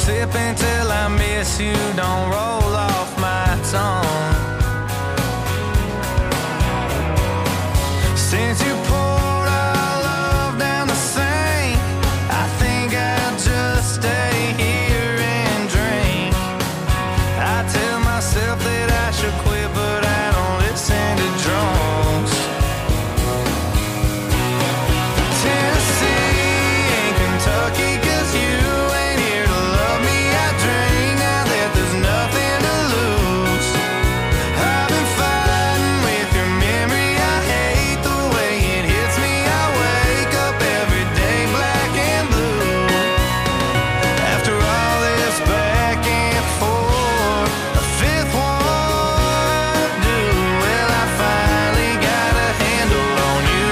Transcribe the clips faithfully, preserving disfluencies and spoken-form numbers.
sipping till I miss you, don't roll off my tongue. Since you poured our love down the sink, I think I'll just stay here and drink. I tell myself that I should quit, but I don't listen to drunks. Tennessee and Kentucky, 'cause you ain't here to love me. I drink now that there's nothing to lose. I've been fighting with your memory. I hate the way it hits me. I wake up every day black and blue. After all this back and forth, a fifth won't do. Well, I finally got a handle on you.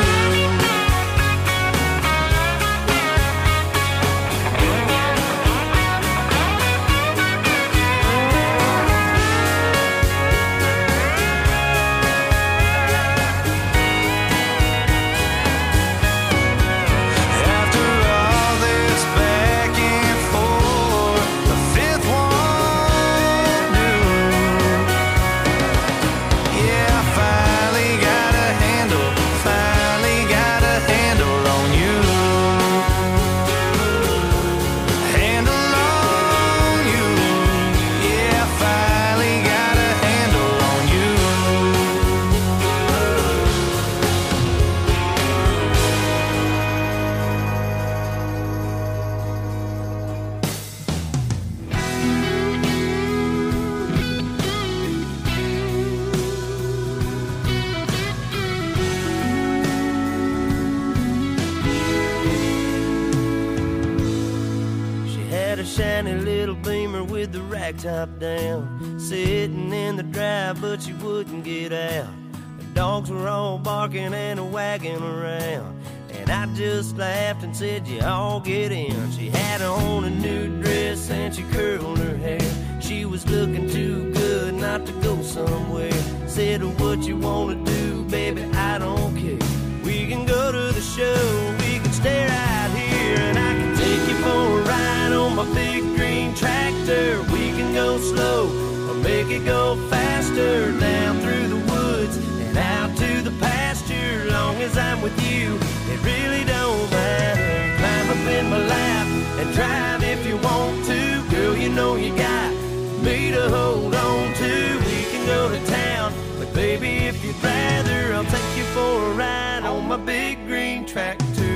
After all this back and forth, the fifth won't do. Yeah, I finally got a handle, finally got a handle on you. Handle on you. Yeah, I finally got a handle on you. She had a shiny little Beamer with the rack top down, sitting in the drive, but she wouldn't get out. The dogs were all barking and a wagging around, and I just laughed and said, "You all get in." She had on a new dress and she curled her hair. She was looking too good not to go somewhere. Said, "What you wanna do, baby, I don't care. We can go to the show, we can stay right here, and I can take you for a ride on my big green tractor. We can go slow or make it go faster, down through the woods and out to the pasture. Long as I'm with you, it really don't matter. Climb up in my lap and drive if you want to. Girl, you know you got me to hold on to. We can go to town, but baby, if you'd rather, I'll take you for a ride on my big green tractor.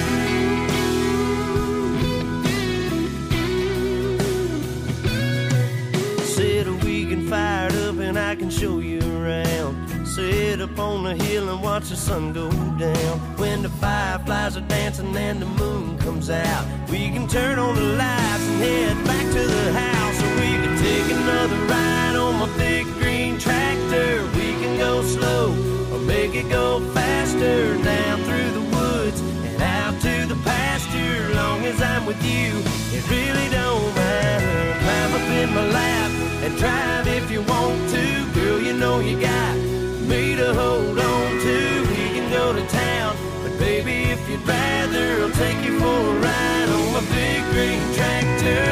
Said we can fire it up and I can show you around. Sit up on the hill and watch the sun go down. When the fireflies are dancing and the moon comes out, we can turn on the lights and head back to the house. Or we can take another ride on my big green tractor. We can go slow or make it go faster, down through the woods and out to the pasture. Long as I'm with you, it really don't matter. Climb up in my lap and drive if you want to. Girl, you know you got me to hold on to. We can go to town, but baby, if you'd rather, I'll take you for a ride on my big green tractor.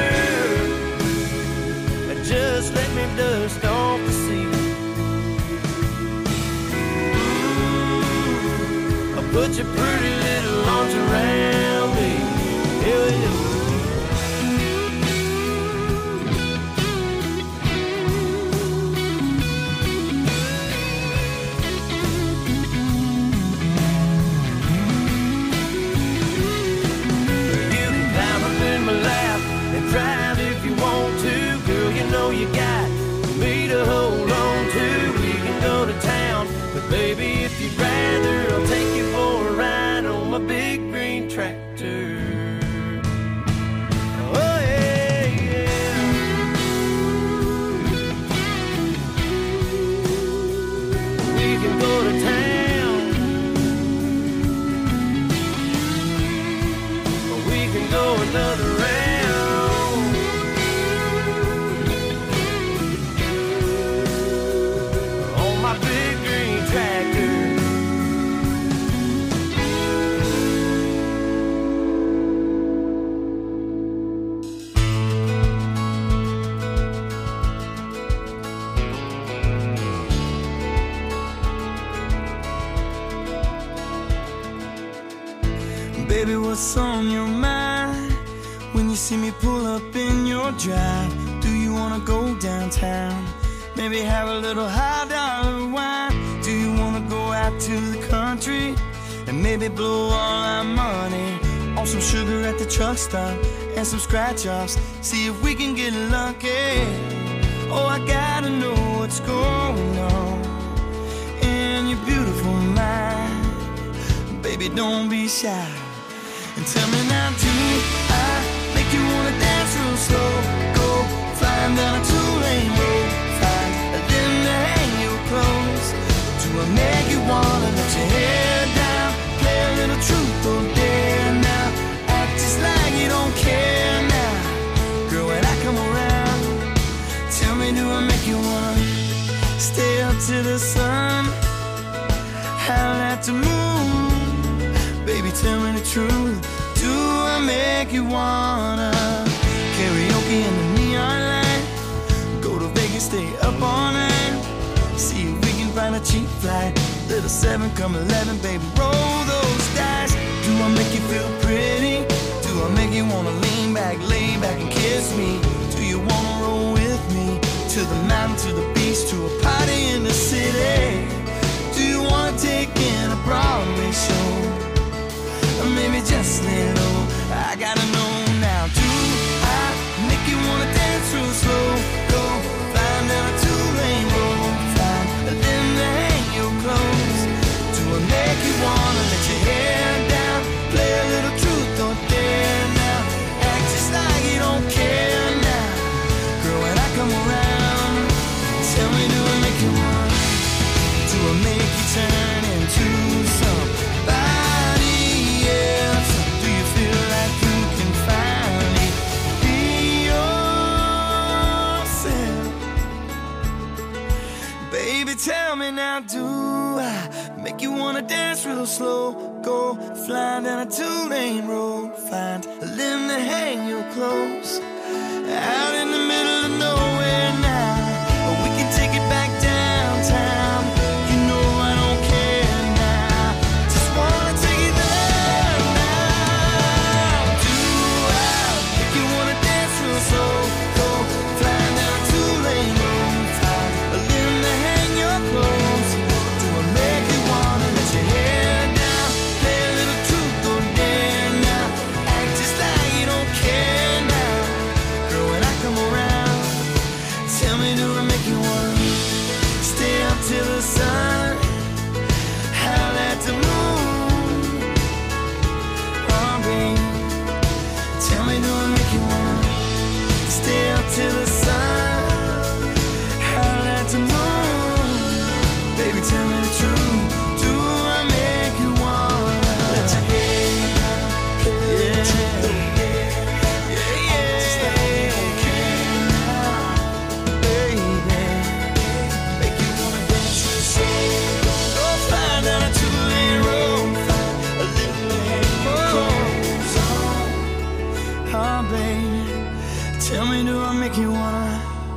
And just let me dust off the seat. I'll put your pretty little arms around me. Yeah, yeah. Drive if you want to. Girl, you know you got me to hold on to. We can go to town, but baby, if you'd rather, I'll take you for a ride on my big green Baby, what's on your mind? When you see me pull up in your drive, do you wanna go downtown? Maybe have a little high dollar wine. Do you wanna go out to the country and maybe blow all our money on some sugar at the truck stop and some scratch offs? See if we can get lucky. Oh, I gotta know what's going on in your beautiful mind. Baby, don't be shy and tell me now, do I make you wanna dance real slow? Go flying down a two-lane road, find a limb to hang your clothes. Do I make you wanna let your hair down, play a little truth or dare now, act just like you don't care now? Girl, when I come around, tell me, do I make you wanna stay up to the sun, howl at the moon? Baby, tell me the truth, do I make you wanna karaoke in the neon light, go to Vegas, stay up all night, see if we can find a cheap flight, little seven come eleven, baby, roll those dice. Do I make you feel pretty? Do I make you wanna lean back, lay back and kiss me? Do you wanna roll with me to the mountain, to the beach, to a party in the city? Do you wanna take in a Broadway show? Or maybe just lay low. I gotta know now. Do I make you wanna dance real slow? Go flying down a two-lane road, find a limb to hang your clothes. Do I make you wanna let your hair down, play a little truth or dare now, act just like you don't care now? Girl, when I come around, tell me, do I make you wanna? Do I make you turn into somebody else? Do you feel like you can finally be yourself? Baby, tell me now, do I make you wanna dance real slow? Go flying down a two-lane road, find a limb to hang your clothes, out in the middle of nowhere now, or we can take it back downtown. You know I don't care now, just wanna take it there now. Do I make you wanna dance real slow? Go flying down a two-lane road, find a limb to hang your clothes. Do I make you wanna let your hair down, play a little truth or dare now, act just like you don't care now? Girl, when I come around, tell me, do I make you wanna stay up till the sun, howl at the moon? Oh, babe, tell me, do I make you wanna stay up till the sun, howl at the moon? Baby, tell me the truth, do I make you wanna let your hair down, play a little truth or dare, yeah, yeah, just like you don't care now, baby. Make you wanna dance real slow. Go flying down a two-lane road, find a little hang your clothes on. Oh, baby, tell me, do I make you wanna?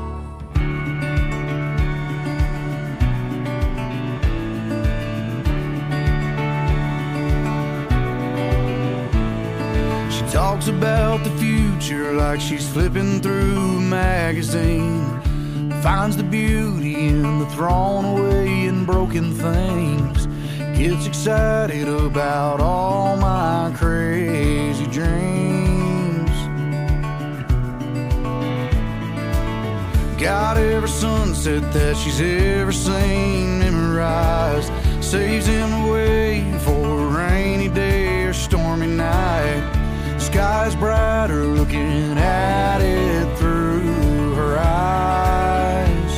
She talks about the future like she's flipping through a magazine, finds the beauty in the thrown away and broken things, gets excited about all my crazy dreams. Got every sunset that she's ever seen memorized, saves him away for a rainy day or stormy night. Sky's brighter looking at it through her eyes.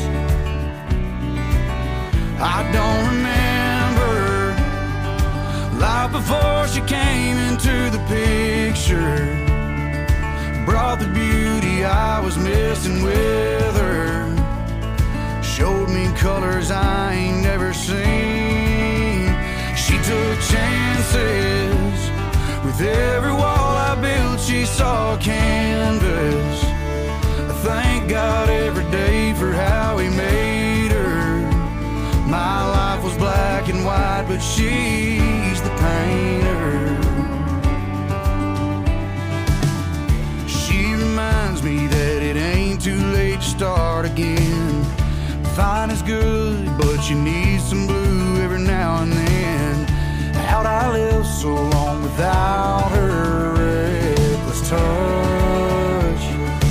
I don't remember life before she came into the picture, brought the beauty I was missing with her, showed me colors I ain't never seen. She took chances with every wall I built. She saw canvas. I thank God every day for how he made her. My life was black and white, but she's the painter. good, but you need some blue every now and then. How'd I live so long without her reckless touch?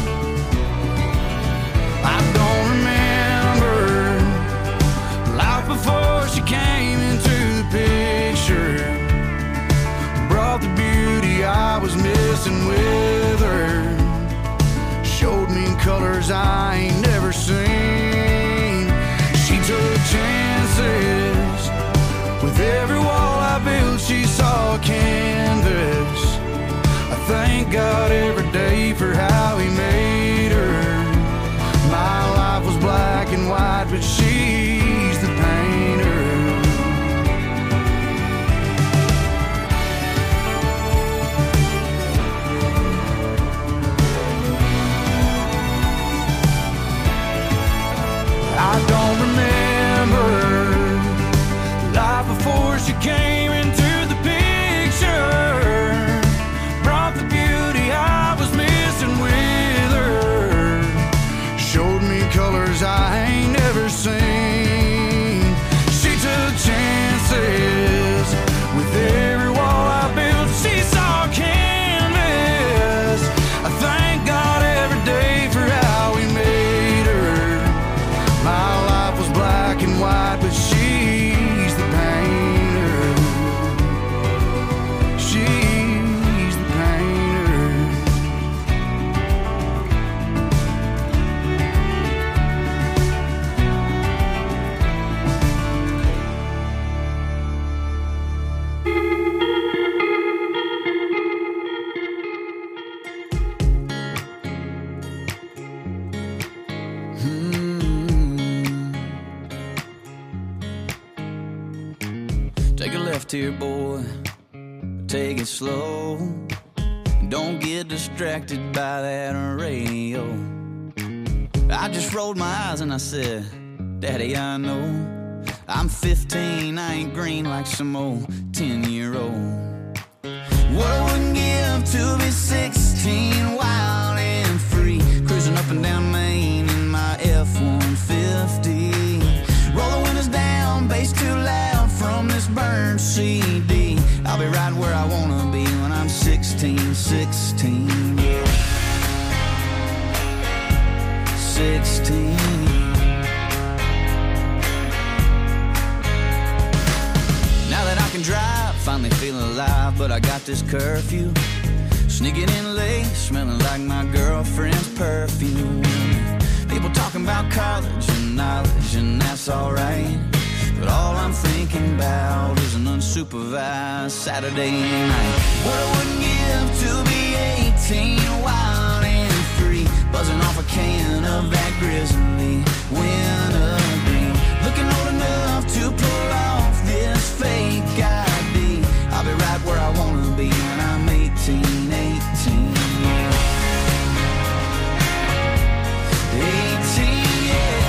I don't remember life before she came into the picture. Brought the beauty I was missing with her. Showed me colors I ain't never seen. She took chances. With every wall I built, she saw a canvas. I thank God every day for how he made her. My life was black and white, but she's the painter. I don't remember life before she came into the picture. Brought the beauty I was missing with her. Showed me colors I ain't never seen. She took chances. With every wall I built, she saw a canvas. I thank God every day for how he made her. My life was black and white, but she's the painter. She's the painter. Take a left here, boy. Take it slow. Don't get distracted by that radio. I just rolled my eyes and I said, Daddy, I know I'm fifteen, I ain't green like some old ten-year-old. What I wouldn't give to be sixteen, wild and free, cruising up and down Main in my F one fifty. Roll the windows down, bass too loud from this burned C D. I'll be right where I wanna be when I'm sixteen, sixteen, yeah. sixteen. Now that I can drive, finally feeling alive, but I got this curfew. Sneaking in late, smelling like my girlfriend's perfume. People talking about college and knowledge, and that's alright. But all I'm thinking about is an unsupervised Saturday night. What I wouldn't give to be eighteen, wild and free, buzzing off a can of that grizzly wintergreen. Looking old enough to pull off this fake I D. I'll be right where I wanna be when I'm eighteen, eighteen, yeah. eighteen, yeah.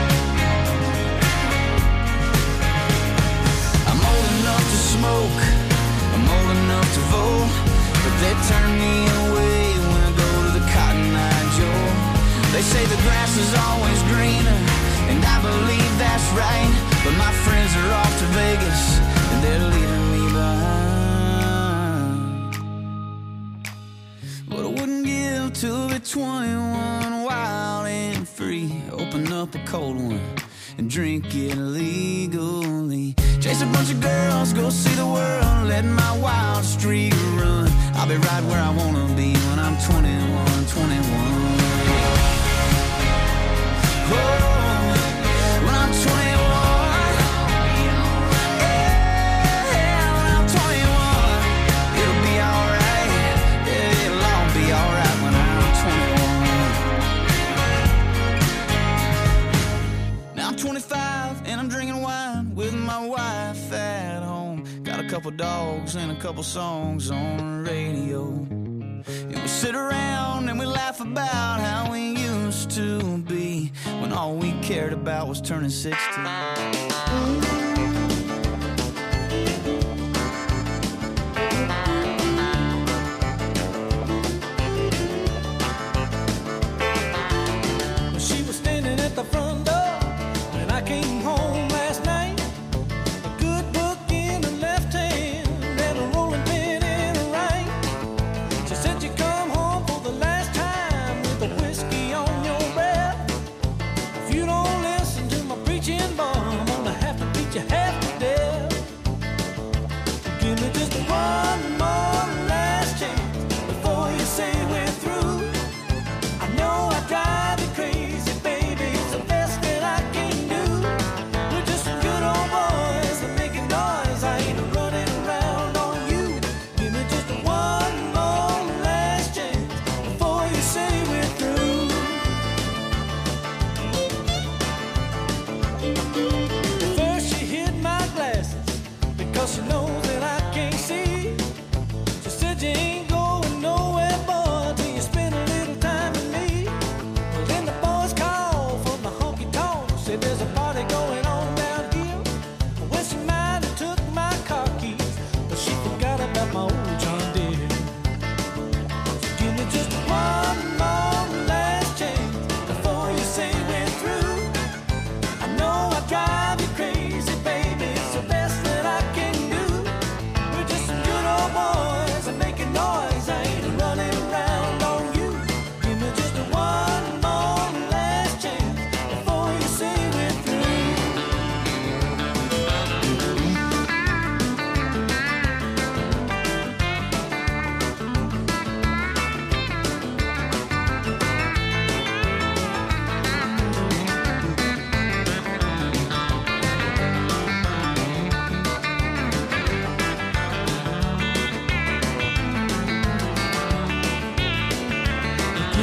I'm old enough to smoke, I'm old enough to vote, but they turn me away when I go to the Cotton Eye Joe. They say the grass is always greener, and I believe that's right, but my friends are off to Vegas, and they're leaving me behind. What I wouldn't give to be twenty-one, wild and free, open up a cold one and drink it legally. Chase a bunch of girls, go see the world, let my wild streak run. I'll be right where I wanna be when I'm twenty-one, twenty-one. Oh, when I'm twenty-one, yeah, when I'm twenty-one, it'll be alright, yeah, it'll all be alright when I'm twenty-one. Now I'm twenty-five and I'm drinking wine with my wife at home. Got a couple dogs and a couple songs on the radio. And we sit around and we laugh about how we used to be, when all we cared about was turning sixteen. She was standing at the front door, and I came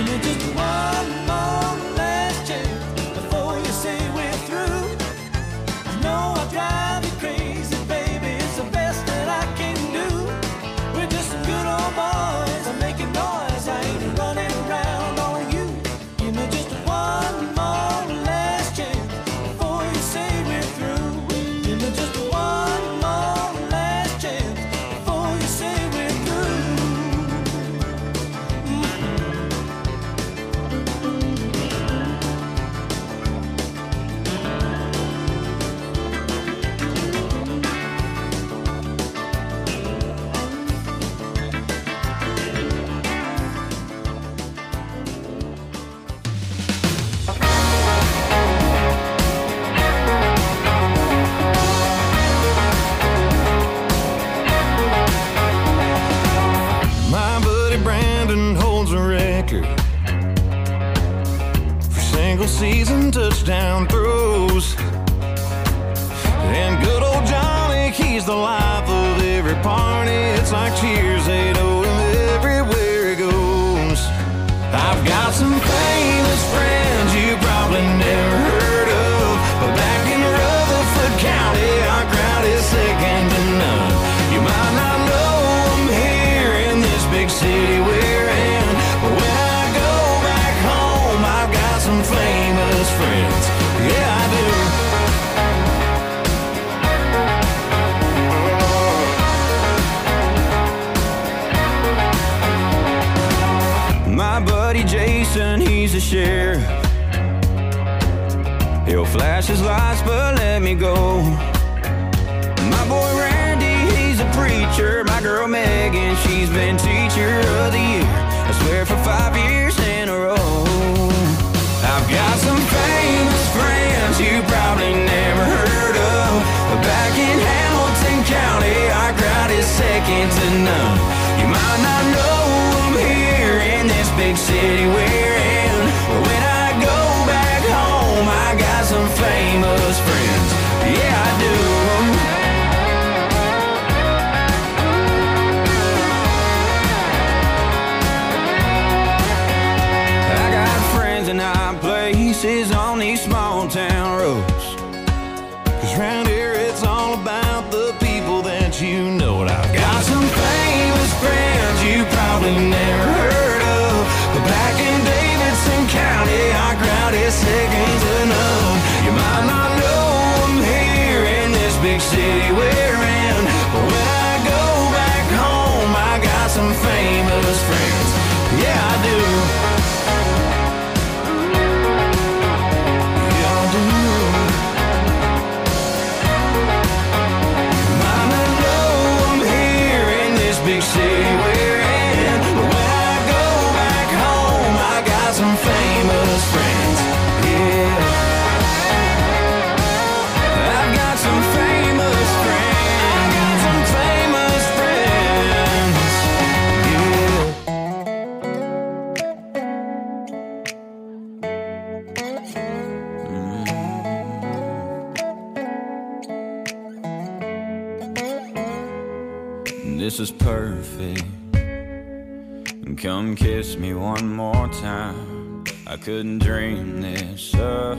Give me just one more last chance before you say we're through. I know I drive you crazy, baby, it's the best that I can do. We're just some good old boys, I'm making noise, I ain't running around on you. Give me just one more last chance before you say we're through. Give me just one more last chance before you say we're through. My buddy Brandon holds a record for single season touchdown throws. And good old Johnny, he's the life of every party. It's like cheers, they know him everywhere he goes. I've got some famous friends you probably never heard of, but back in Rutherford County, our crowd is second to none. You might not know them here in this big city we're in, but when I go back home, I've got some famous friends. Yeah, I do. My buddy Jason, he's a sheriff. He'll flash his lights, but let me go. My boy Randy, he's a preacher. My girl Megan, she's been teacher of the year, I swear for five years in a row. I've got some famous friends you probably never heard of, but back in Hamilton County, our crowd is second to none. You might not know them here in this big city we're in, but when I go back home, I got some famous friends. Yeah, I do. I got friends in high places on these small town roads, 'cause round here it's all about the people that you know. And I've got some famous friends you probably never heard of, but back in Davidson County, our crowd is second to none. You might not know them here in this big city we're in, but when I go back home, I got some famous friends. Yeah, I do. Yeah, I do. Might not know them here in this big city we're in, but when I go back home, I got some famous friends. Yeah, I've got some famous friends. I got some famous friends. Yeah. This is perfect. Come kiss me one more time. I couldn't dream this up,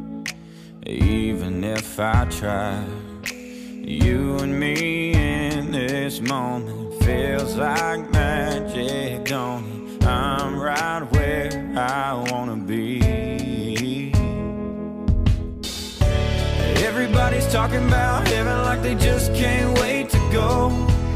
even if I tried. You and me in this moment feels like magic, don't it? I'm right where I wanna be. Everybody's talking about heaven like they just can't wait to go,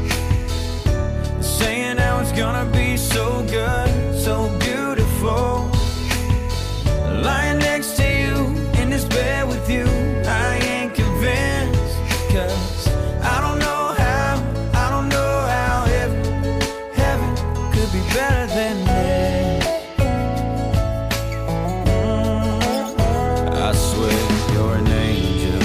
saying how it's gonna be so good, so beautiful. Lying next to you in this bed with you, I ain't convinced, 'cause I don't know how, I don't know how heaven, heaven could be better than this. I swear you're an angel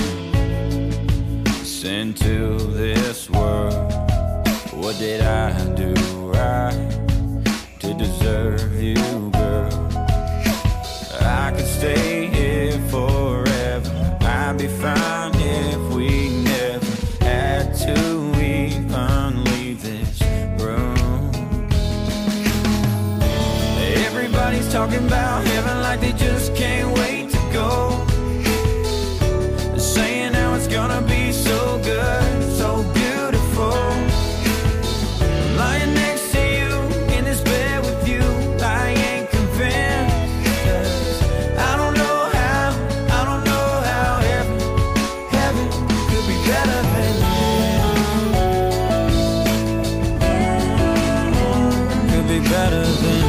sent to this world. What did I do right to deserve you, girl? I could stay here forever, I'd be fine if we never had to even leave this room. Everybody's talking talking about heaven like they just can't wait to go. Saying how it's gonna be so good, so beautiful. Lying next to you in this bed with you, I ain't convinced. 'Cause I don't know how, I don't know how heaven, heaven could be better than this. Could be better than this.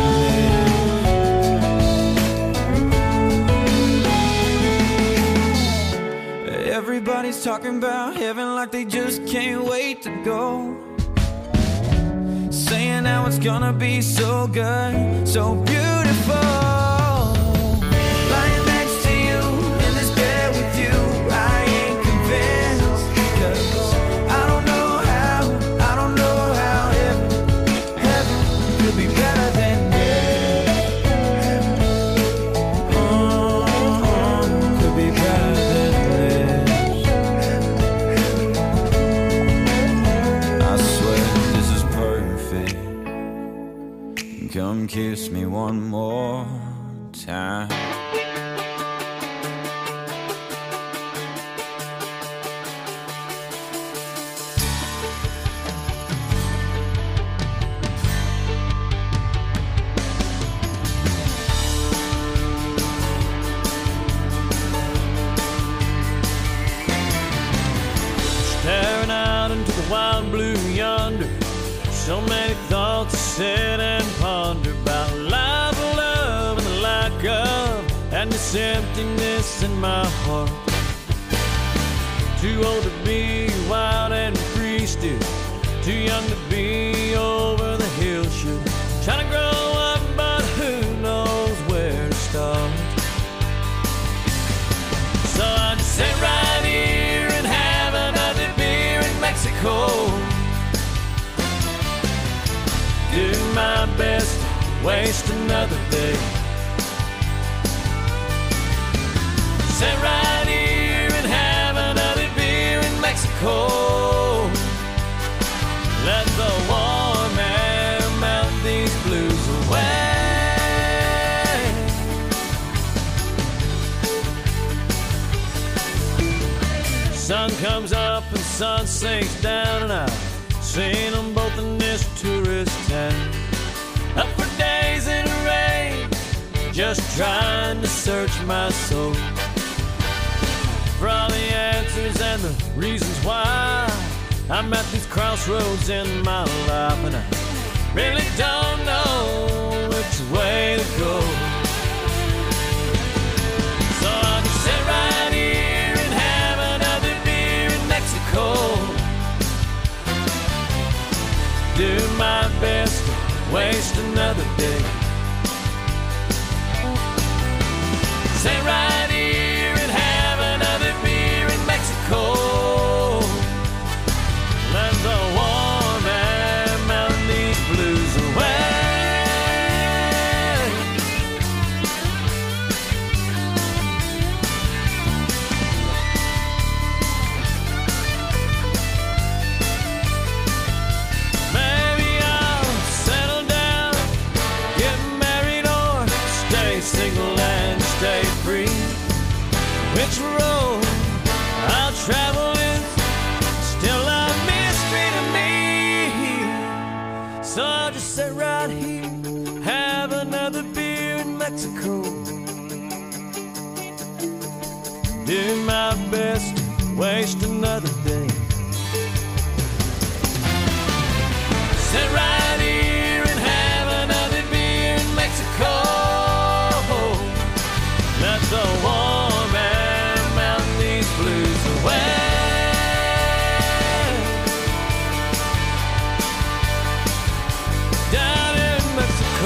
Everybody's talking about heaven like they just can't wait to go. Saying how it's gonna be so good, so beautiful. Lying next to you in this bed with you, I ain't convinced. 'Cause I don't know how, I don't know how heaven, heaven could be better than this. Oh, could be better than this. I swear this is perfect. Come kiss me one more time. Staring out into the wild blue yonder, so many thoughts to sit and ponder about life, love, and the lack of, and this emptiness in my heart. Too old to be wild and free still, too young to be over the hill shit. Trying to grow up, but who knows where to start. So I just sit right here and have another beer in Mexico. Do my best to waste another day. Sit right here and have another beer in Mexico. Let the warm air melt these blues away. Sun comes up and sun sinks down, and I've seen them both in this tourist town. Up for days in the rain, just trying to search my soul for all the answers and the reasons why I'm at these crossroads in my life, and I really don't know which way to go. So I'll just sit right here and have another beer in Mexico. Do my best to waste another day. Sit right here and have another beer in Mexico. Let the warm air melt these blues away. Maybe I'll settle down, get married, or stay single and stay free. Which road I'll travel is still a mystery to me. So I'll just sit right here, have another beer in Mexico. Do my best to waste another day. Sit right here and have another beer in Mexico. Let the warm air melt these blues away. Down in Mexico.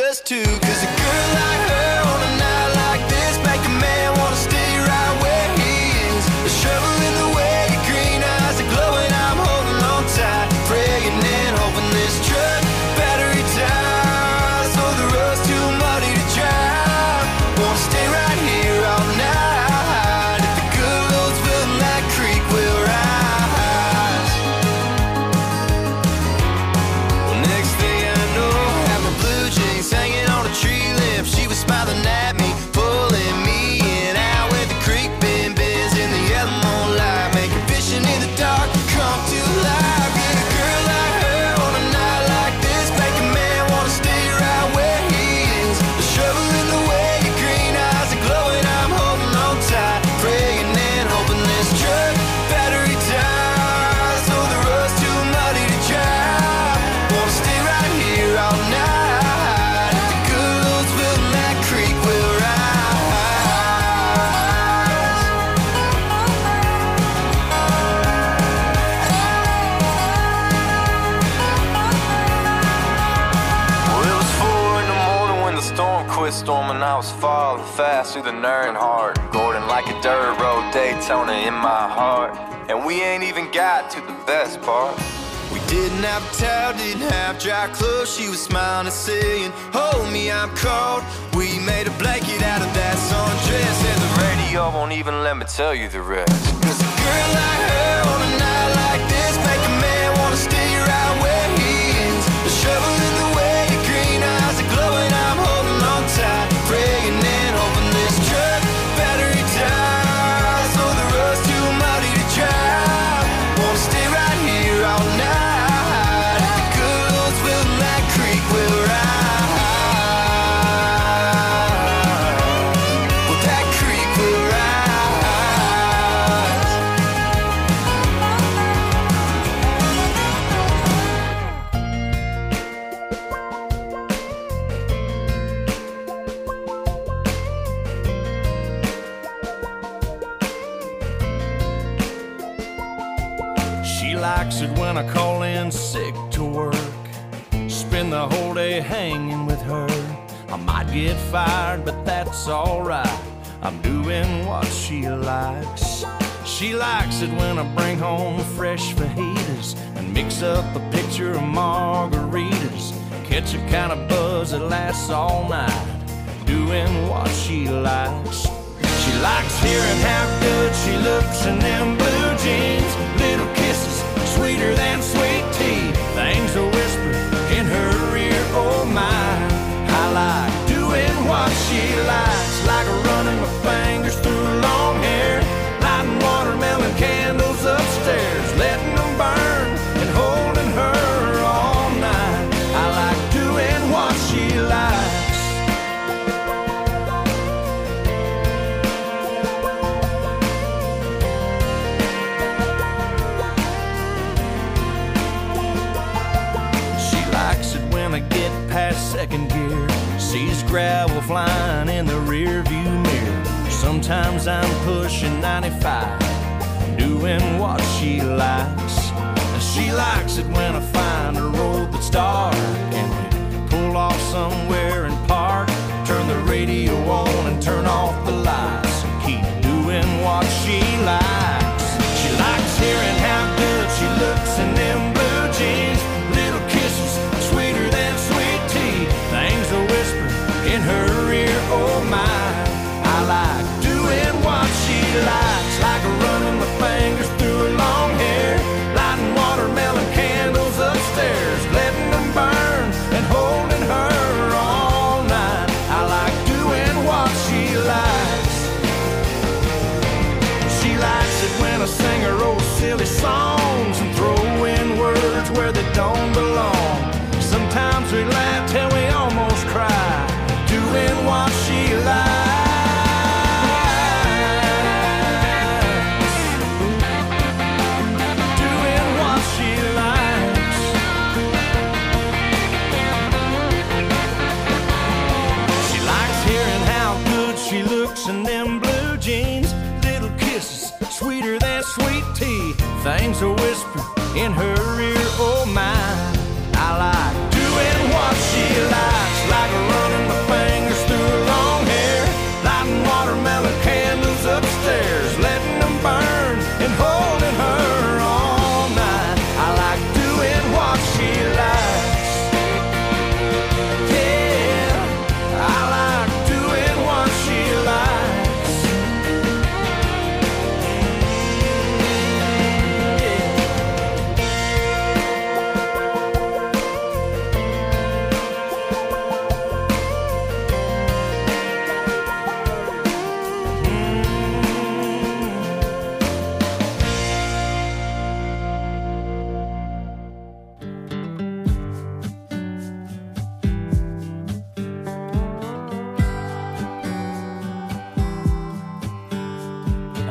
does too. Cause a girl like her on a night like this make a man wanna stay right where he is. The shovel in the way, your green eyes are glowing, I'm holding on tight, praying and hoping this truck battery dies, so the road's too muddy to drive. Wanna stay right here all night, if the good Lord's willing that creek will rise. Well, next thing I know, I have my blue jeans hanging on a tree limb. She was smiling at me, pulling me in, out where the creek bend bends in the yellow moonlight, making fishing in the dark come to life. Yeah, a girl like her on a night like this make a man wanna stay right where he is. The shovel in the way, your green eyes are glowing, I'm holding on tight, praying and hoping this truck battery dies, so the road's too muddy to drive. Wanna stay right here all night, if the good Lord's willing that creek will rise. Well, it was four in the morning when the storm quit storming. I was falling fast through the Earnhardt, Gordon like a dirt road Daytona in my heart. And we ain't even got to the best part. We didn't have a towel, didn't have dry clothes. She was smiling and saying, hold me, I'm cold. We made a blanket out of that sundress, and the radio won't even let me tell you the rest. Cause a girl like her on a night like this make a man wanna stay right where he is. The shovel in the way, your green eyes are glowing, I'm holding on tight, praying and hoping this truck battery dies, so the road's too muddy to drive. Wanna stay right here all night, if the good Lord's willing that creek will rise. Well, that creek will rise. She likes it when I call in sick to work, spend the whole day hanging with her. I might get fired, but that's alright, I'm doing what she likes. She likes it when I bring home fresh fajitas and mix up a picture of margaritas, catch a kind of buzz that lasts all night, doing what she likes. She likes hearing how good she looks in them blue jeans, little kisses sweeter than sweet tea, things a whisper in her ear, oh my. I like doing what she likes, like running my fingers through long hair, lighting watermelon candles upstairs, letting them burn and holding her all night. I like doing what she likes. I get past second gear, sees gravel flying in the rear view mirror. Sometimes I'm pushing ninety-five, doing what she likes. And she likes it when I find a road that's dark and we pull off somewhere and park, turn the radio on and turn off the lights and keep doing what she likes. She likes hearing how good she looks in them blue jeans, little kisses sweeter than sweet tea, things a whisper in her ear, oh my. I like doing what she likes, like running my fingers through her long hair, lighting watermelon candles upstairs, letting them burn and holding her all night. I like doing what she likes. She likes it when I sing her old silly songs and throw in words where they don't belong. Sometimes we laugh till we almost cry, doing what she likes. Doing what she likes. She likes hearing how good she looks in them blue jeans, little kisses sweeter than sweet tea, things a whisper in her ear, oh my. I like doing what she likes, like a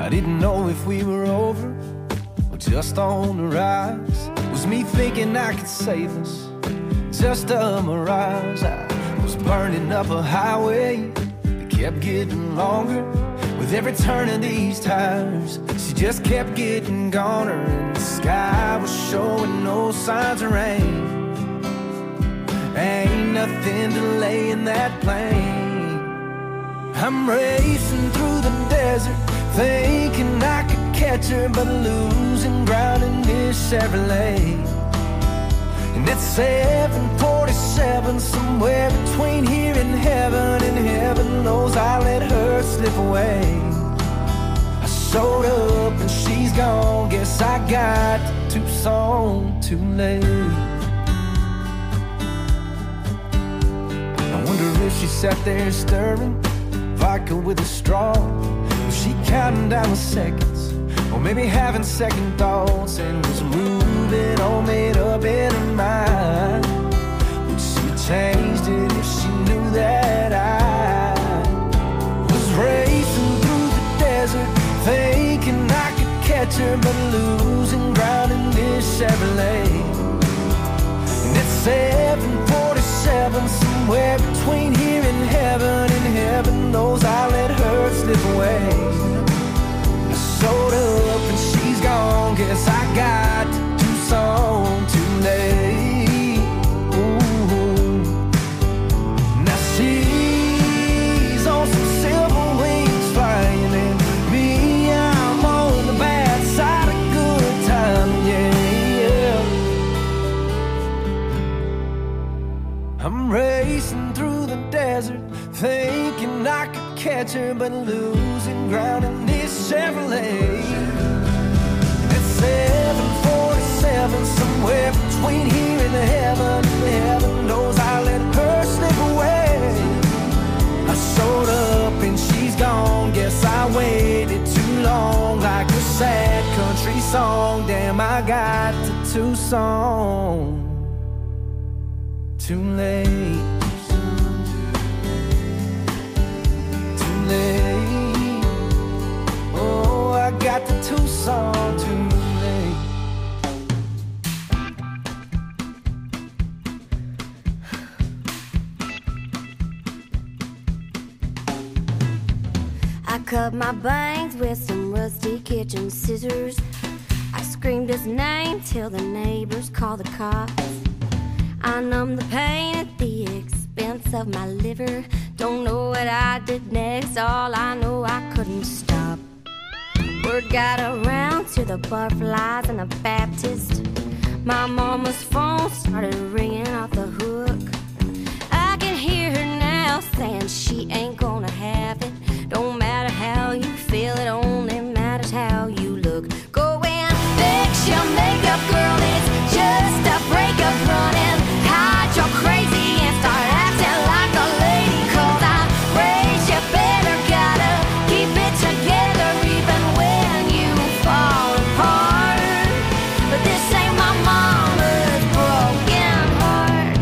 I didn't know if we were over or just on the rise. Was me thinking I could save us, just a mirage. I was burning up a highway that kept getting longer. With every turn of these tires, she just kept getting goner. And the sky was showing no signs of rain. Ain't nothing delaying that plane. I'm racing through the desert, thinking I could catch her, but losing ground in this Chevrolet. And it's seven forty-seven, somewhere between here and heaven, and heaven knows I let her slip away. I showed up and she's gone, guess I got to Tucson too late. I wonder if she sat there stirring vodka with a straw. Was she counting down the seconds, or maybe having second thoughts, and was moving all made up in her mind? Would she have changed it if she knew that I was racing through the desert, thinking I could catch her, but losing ground in this Chevrolet? And it's seven forty-seven, somewhere between here and heaven, and heaven knows I let her slip away. I showed up and she's gone, guess I got to Tucson too late. Ooh. Now she's on some silver wings flying, and me, I'm on the bad side of good time, yeah, yeah. I'm racing through the desert, thinking I could catch her, but losing ground in this Chevrolet. It's seven forty-seven, somewhere between here and heaven, and heaven knows I let her slip away. I showed up and she's gone, guess I waited too long, like a sad country song. Damn, I got to Tucson too late. Oh, I got to Tucson too late. I cut my bangs with some rusty kitchen scissors. I screamed his name till the neighbors called the cops. I numbed the pain at the expense of my liver. Don't know what I did next, all I know I couldn't stop. Word got around to the Barflies and the Baptist. My mama's phone started ringing off the hook. I can hear her now saying she ain't gonna have it. Don't matter how you feel, it only matters how you look. Go and fix your makeup, girl, it's just a breakup running. Hide your crazy and start acting like a lady, 'cause I raised you better, gotta keep it together even when you fall apart. But this ain't my mama's broken heart.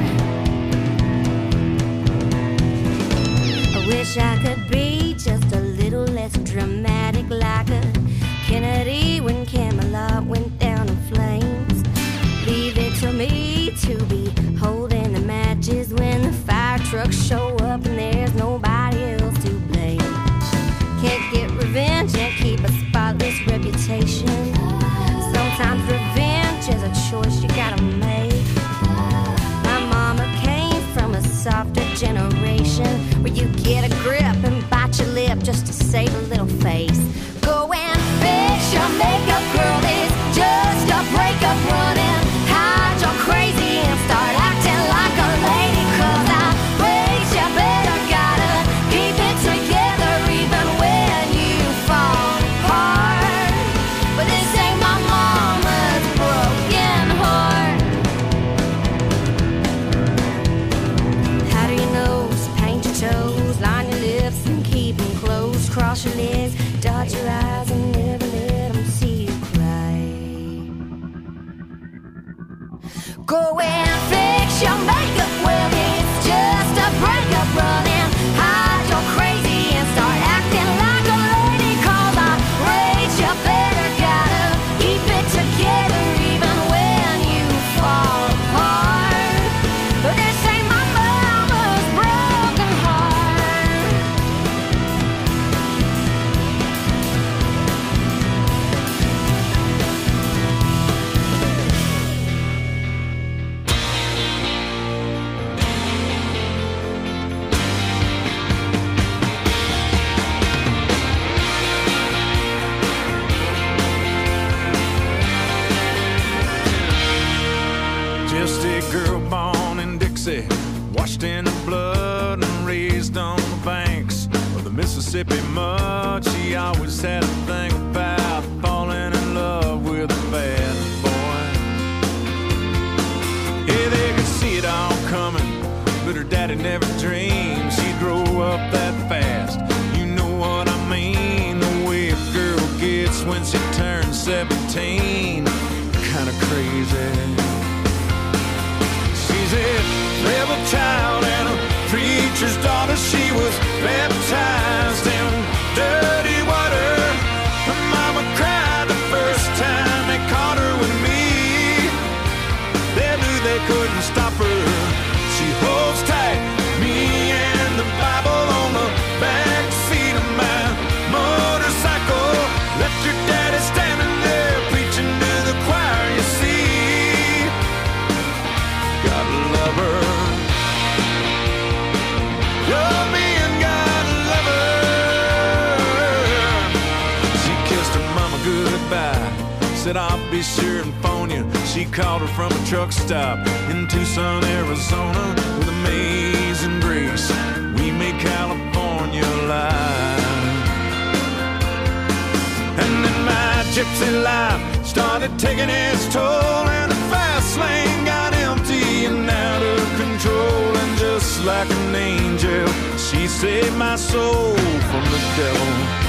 I wish I could be just a little less dramatic, like a Kennedy when Camelot went down in flames. Leave it to me to be holding the matches when the fire trucks show up and there's nobody else to blame. Can't get revenge and keep a spotless reputation. Sometimes revenge is a choice you gotta make. My mama came from a softer generation where you get a grip and bite your lip just to save a little face. Go and fix your makeup, girl, it's just a breakup running. Hide your crazy and start acting like a lady, 'cause I raised you better, gotta keep it together even when you fall apart. But this ain't my mama's broken heart. Powder your nose, paint your toes, line your lips and keep them closed. Cross your legs, dot your eyes and never let them see you cry. Go and fix your makeup, well, it's just a breakup running. Hide your crazy and start acting like a lady, 'cause I raised Mississippi much. He always had a thing about falling in love with a bad boy. Yeah, they could see it all coming, but her daddy never dreamed she'd grow up that fast. You know what I mean, the way a girl gets when she turns seventeen. Kinda crazy. She's a rebel child and a preacher's daughter. She was baptized in dirty water. Her mama cried the first time they caught her with me. They knew they couldn't stop her. She holds tight, me and the Bible on the back seat of my motorcycle. Left your daddy standing there preaching to the choir, you see. Gotta love her. Love me and God love her. She kissed her mama goodbye, said I'll be sure and phone you. She called her from a truck stop in Tucson, Arizona. With amazing grace, we made California alive. And then my gypsy life started taking its toll, and the fast lane got empty and out of control. And just like an angel, she saved my soul from the devil.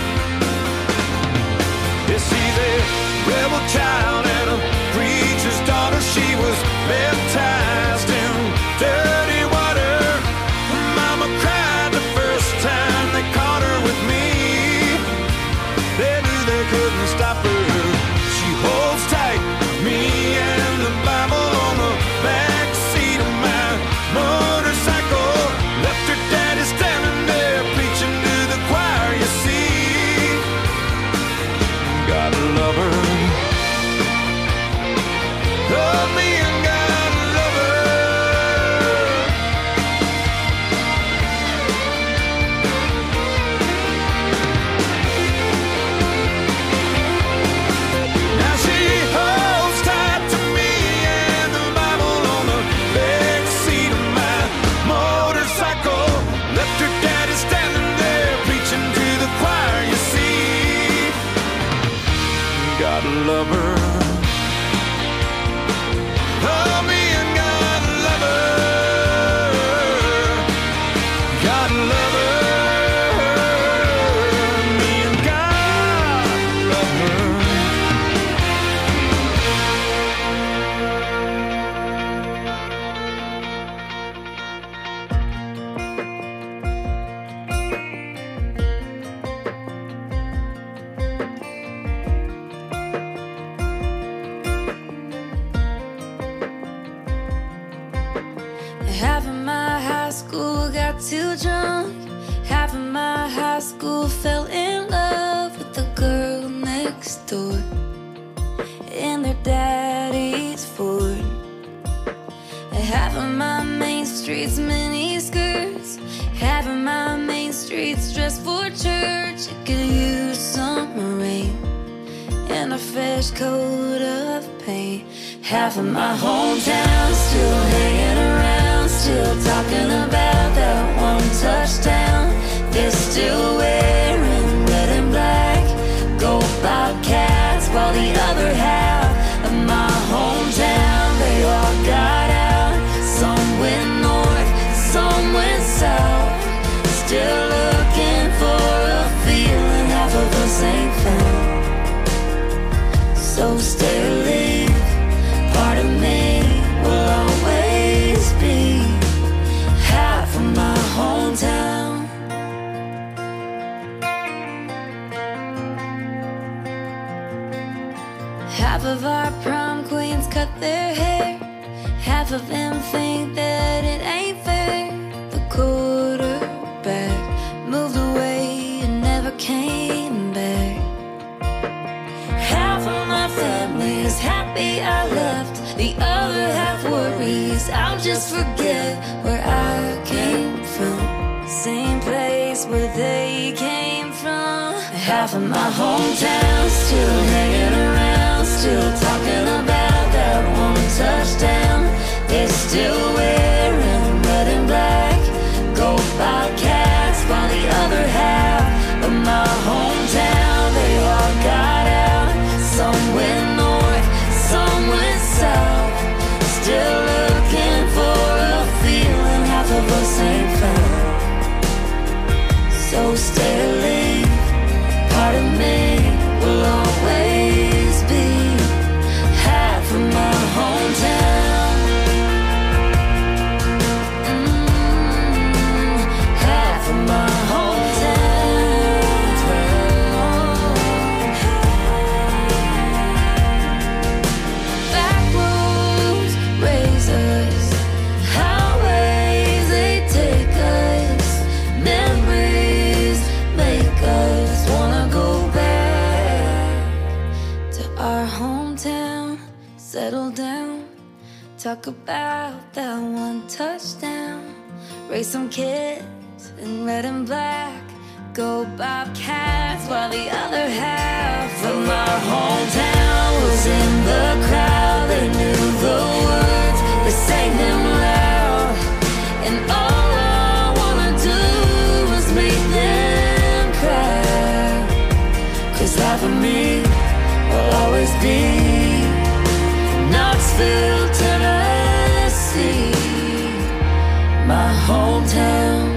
Yes, she's a rebel child and a preacher's daughter. She was baptized in dirty water. Her mama cried the first time they caught her with me. They knew they couldn't stop her. She holds tight, me and the Bible on the back seat of my motorcycle. Left her daddy standing there preaching to the choir, you see. Gotta love her. Love me and God love her. Now she holds tight to me and the Bible on the back seat of my motorcycle. Left her daddy standing there preaching to the choir, you see. Gotta love her. Love me and God love her. God love her. Me and God love her. Half of my high school got too drunk. Half of my high school fell in love with the girl next door in their daddy's Ford. Half of my main streets mini skirts. Half of my main streets dressed for church. It could use some rain and a fresh coat of paint. Half of my hometown still hanging around, still talking about that one touchdown. They're still wearing red and black, go Bobcats, while the other half of my hometown, they all got out. Some went north, some went south, still looking for a feeling half of us ain't found. So stay or leave, part of me will always be half of my hometown. Half of our prom queens cut their hair. Half of them think that it ain't fair. The quarterback moved away and never came back. Half of my family is happy I left. The other half worries I'll just forget where I came from. Same place where they came from. Half of my hometown still hanging around, still talking about that one touchdown. They're still wearing red and black, go Bobcats, while the other half settle down, talk about that one touchdown, raise some kids in red and black, go Bobcats, while the other half of my hometown was in the crowd. They knew the words, they sang them loud, and all I wanna do was make them cry. 'Cause half of me will always be Knoxville, Tennessee, my hometown.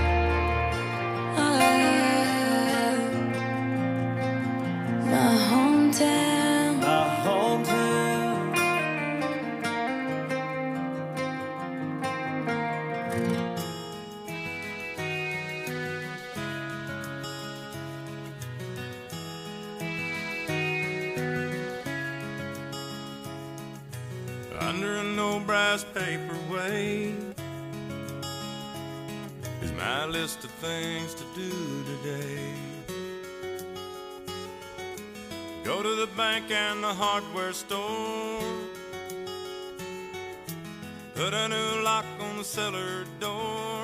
Under an old brass paperweight is my list of things to do today. Go to the bank and the hardware store, put a new lock on the cellar door.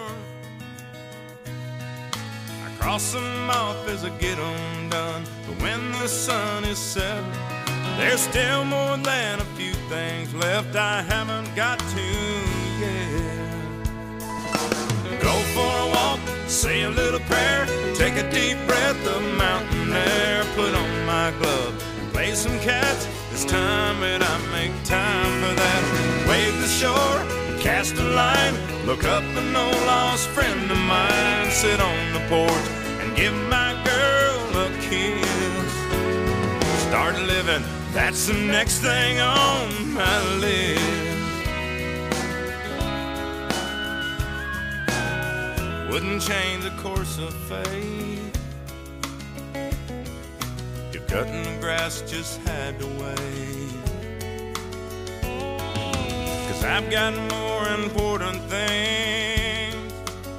I cross them off as I get them done, but when the sun is set, there's still more than a few things left I haven't got to yet. Go for a walk, say a little prayer, take a deep breath of mountain air, put on my glove, play some catch. It's time that I make time for that. Wave the shore, cast a line, look up an old lost friend of mine, sit on the porch and give my girl a kiss. Start living, that's the next thing on my list. Wouldn't change the course of fate, if cutting the grass just had to wait. 'Cause I've got more important things,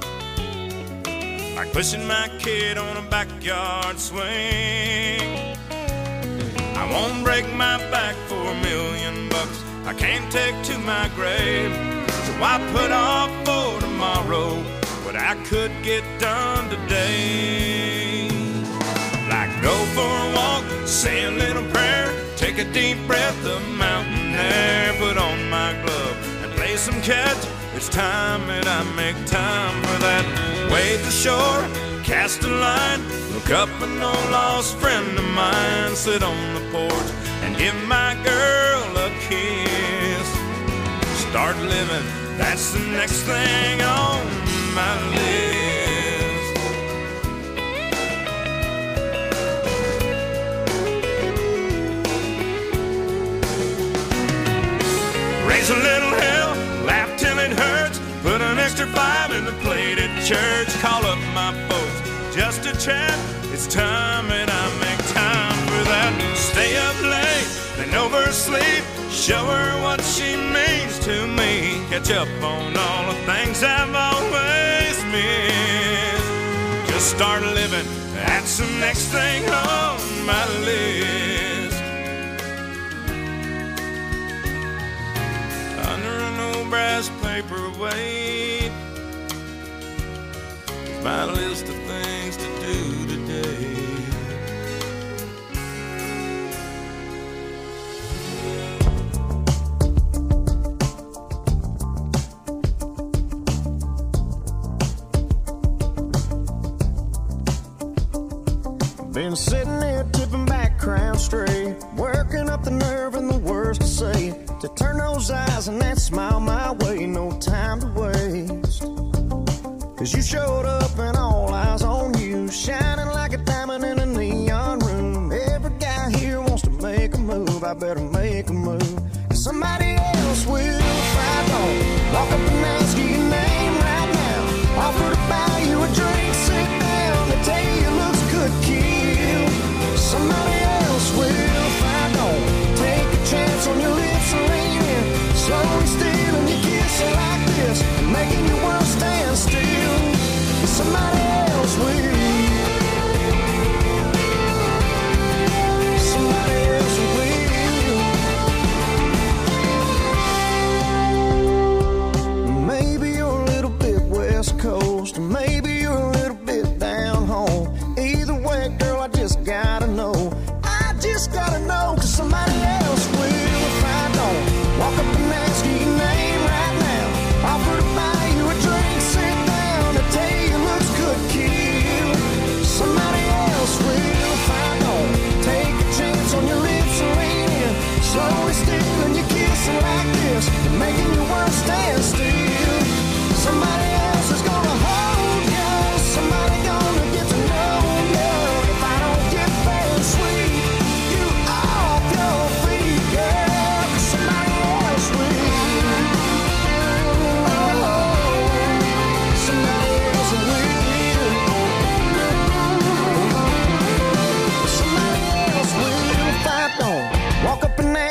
like pushing my kid on a backyard swing. I won't break my back for a million bucks, I can't take to my grave. So I put off for tomorrow what I could get done today. Like go for a walk, say a little prayer, take a deep breath of mountain air, put on my glove and play some catch. It's time that I make time for that. Wade the shore, cast a line, look up an old lost friend of mine, sit on the porch and give my girl a kiss. Start living, that's the next thing on my list. Raise a little hell, laugh till it hurts, put an extra five in the plate at church, call up my folks just to chat. It's time that I make time for that. Stay up late, then oversleep, show her what she means to me, catch up on all the things I've always missed. Just start living, that's the next thing on my list. Under an old brass paperweight, my list of things to do today. Been sitting here tipping back, crown straight, working up the nerve and the words to say, to turn those eyes and that smile my way, no time to waste. 'Cause you showed up and all eyes on you, shining like a diamond in a neon room. Every guy here wants to make a move, I better make a move, 'cause somebody else will if I don't. Walk up and ask you your name right now, offer to buy you a drink, sit down, they tell you your looks could kill. Somebody else will if I don't. Take a chance on your lips and lean in, slowly stealing your kiss like this, making your world stand still. Somebody else will. Somebody else will.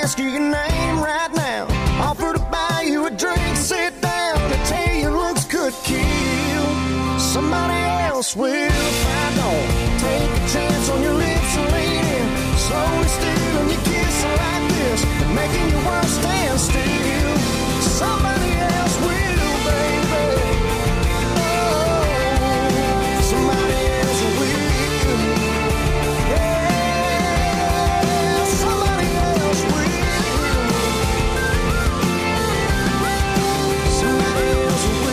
ask you your name right now. Offer to buy you a drink, sit down. I tell you, looks could kill. Somebody else will find on. Take a chance on your lips and lean in. Slowly stealing your kiss like this, making your world stand still. Somebody else will, baby. Oh, somebody else will. Yeah, somebody else will. Somebody else will.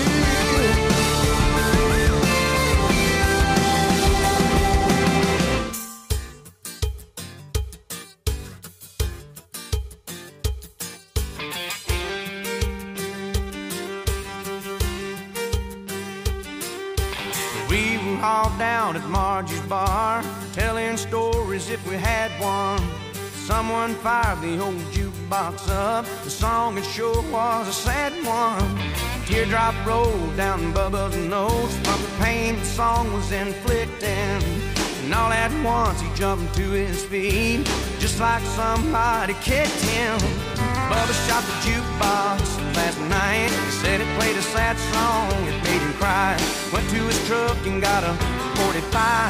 We were all down at Margie's bar, telling stories if we had one. Someone fired the old jukebox up. The song it sure was a sad one. Teardrop rolled down Bubba's nose from the pain the song was inflicting. And all at once he jumped to his feet, just like somebody kicked him. Bubba shot the jukebox last night. He said it played a sad song, it made him cry. Went to his truck and got a forty-five.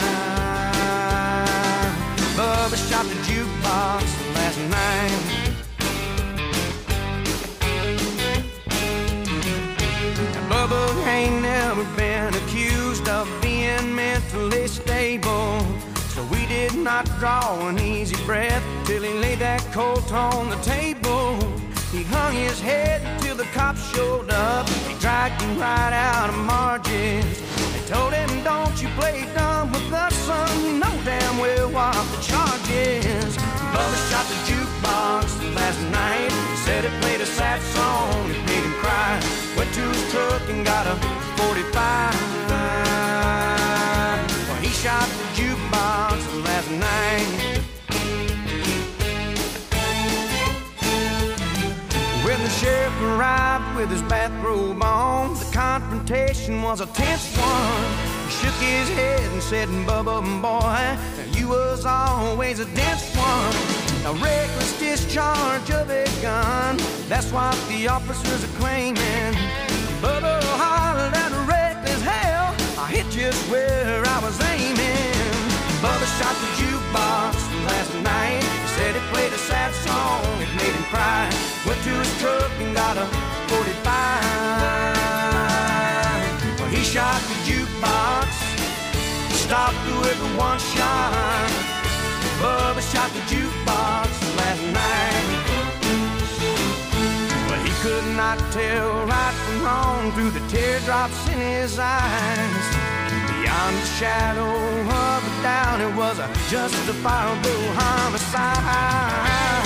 Bubba shot the jukebox last night. Now Bubba ain't never been accused of being mentally stable, so we did not draw an easy breath till he laid that colt on the table. He hung his head till the cops showed up. He dragged him right out of Margie's. They told him, don't you play dumb with us, son. You know damn well what the charge is. Bubba shot the jukebox last night. He said it played a sad song, it made him cry. Went to his truck and got a forty-five. Well, he shot the jukebox last night. When the sheriff arrived with his bathrobe on, the confrontation was a tense one. He shook his head and said, Bubba, boy, you was always a dense one. A reckless discharge of a gun, that's what the officers are claiming. Bubba hollered at a reckless hell, I hit just where I was aiming. Bubba shot the jukebox last night. He said it played a sad song, it made him cry. Went to his truck and got a forty-five. Well, he shot the jukebox, stopped with one shot. Bubba shot the jukebox last night. Well, he could not tell right from wrong through the teardrops in his eyes. Beyond the shadow of a doubt, it was a justifiable homicide.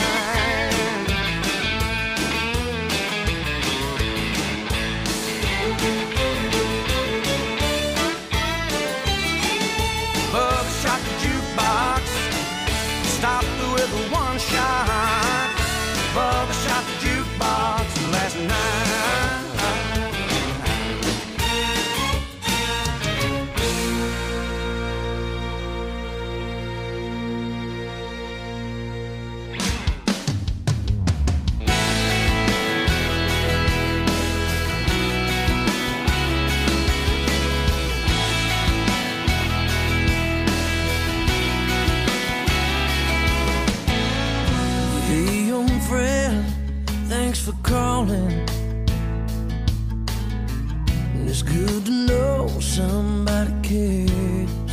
Bubba shot the jukebox, stopped with one shot. Bubba shot the jukebox last night. Thanks for calling. It's good to know somebody cares.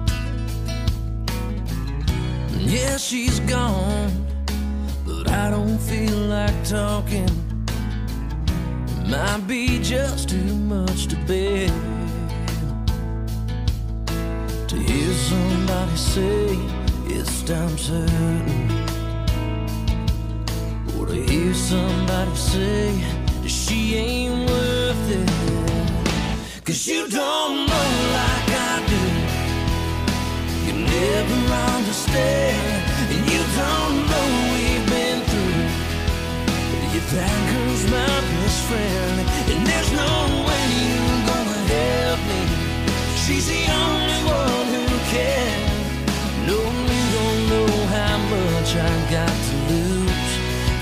Yeah, she's gone, but I don't feel like talking. It might be just too much to bear. To hear somebody say it's time certain, to hear somebody say that she ain't worth it. Cause you don't know like I do. You never understand, and you don't know we've been through. If that girl's my best friend, and there's no way you're gonna help me. She's the only one who can. No, you don't know how much I got to lose.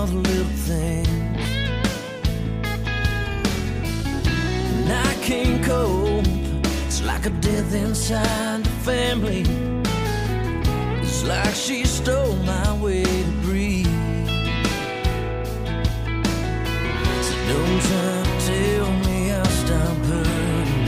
all the little things. And I can't cope, it's like a death inside the family. It's like she stole my way to breathe. So don't try to tell me I'll stop hurting.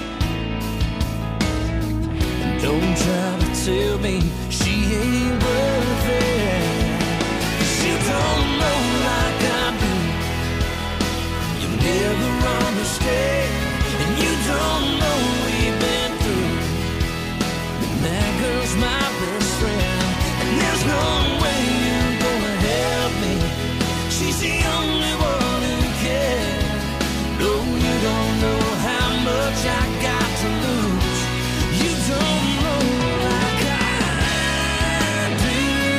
And don't try to tell me she ain't worth it. 'Cause you don't know like I do. You never understand. And you don't know we've been through. And that girl's my best friend. And there's no way you're gonna help me. She's the only one who cares. No, you don't know how much I got to lose. You don't know like I do.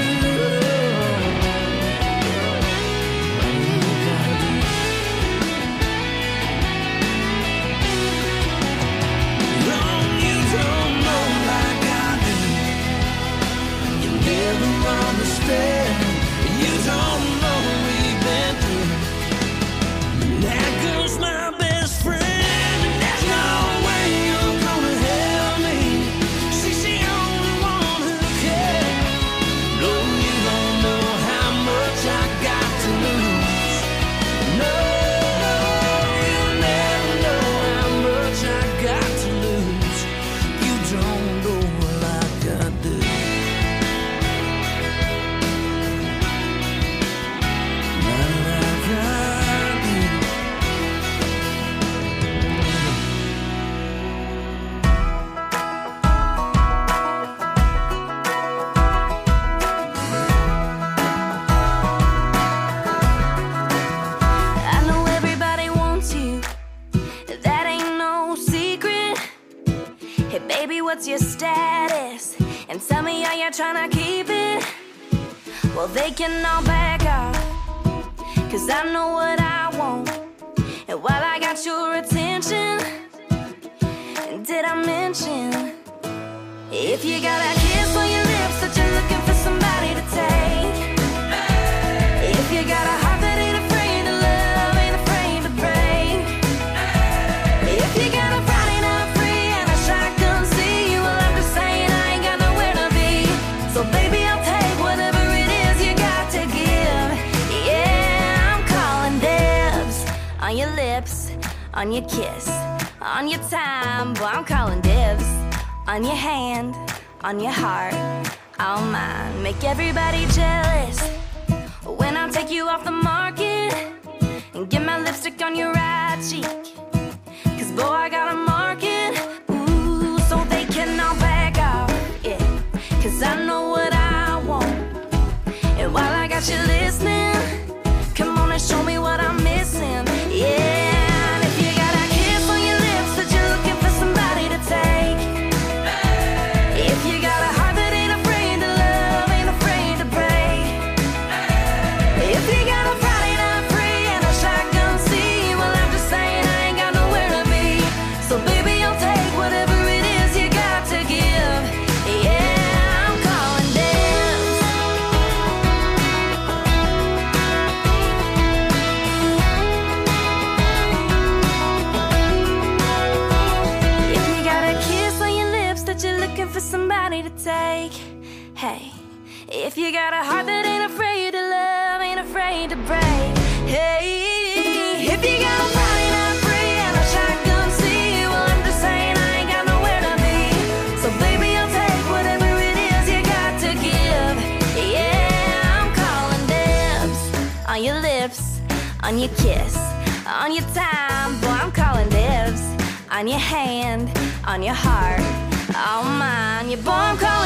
Wrong, you don't know like I do. You never understand. You don't know we've been through. That girl's my best friend, and there's no way you're gonna help me. She's the only one who cares. No, you don't know how much I got to lose. No, you'll never know how much I got to lose. You don't know like I do. Not like I do. I know everybody wants you, that ain't no secret. Hey baby, what's your status? And tell me how you're trying to keep it. Well, they can all back off, 'cause I know what I want. And while I got your attention, did I mention, if you got a kiss on your lips that you're looking for somebody to take? If you got a heart that ain't afraid to love, ain't afraid to break. If you got a Friday night free and a shotgun seat, well, I'm just saying I ain't got nowhere to be. So baby, I'll take whatever it is you got to give. Yeah, I'm calling dibs on your lips, on your kiss, on your time. Boy, I'm calling dibs on your hand, on your heart, all mine. Make everybody jealous when I take you off the market and get my lipstick on your right cheek. 'Cause boy, I got a market, ooh, so they can all back off, yeah. 'Cause I know what I want. And while I got you listening, come on and show me what I'm missing, yeah. And if you got a kiss on your lips that you're looking for somebody to take. If you got a heart that ain't afraid to love, ain't afraid to break. If you got a Friday night free and a shotgun seat, well, I'm just saying I ain't got nowhere to be. So baby, I'll take whatever it is you got to give. Yeah, I'm calling dibs. If you got a kiss on your lips that you're looking for somebody to take. Hey, if you got a heart that ain't afraid to love, ain't afraid to break. Hey, if you got a Friday night free and a shotgun seat, well, I'm just saying I ain't got nowhere to be. So baby, I'll take whatever it is you got to give. Yeah, I'm calling dibs on your lips, on your kiss, on your time. Boy, I'm calling dibs on your hand, on your heart, all mine. Yeah, boy, I'm calling